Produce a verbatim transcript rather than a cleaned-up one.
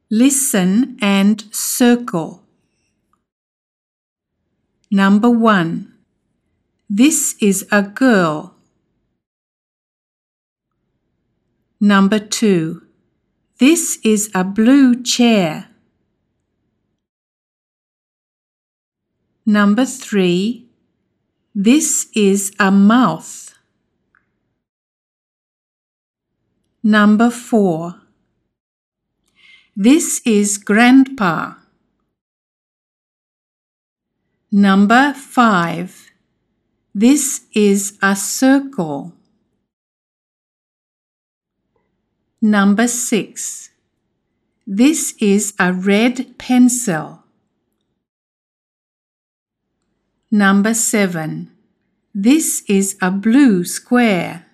Listen and circle. Number one. This is a girl. Number two. This is a blue chair. Number three. This is a mouth. Number four. This is Grandpa. Number five. This is a circle. Number six. This is a red pencil. Number seven. This is a blue square.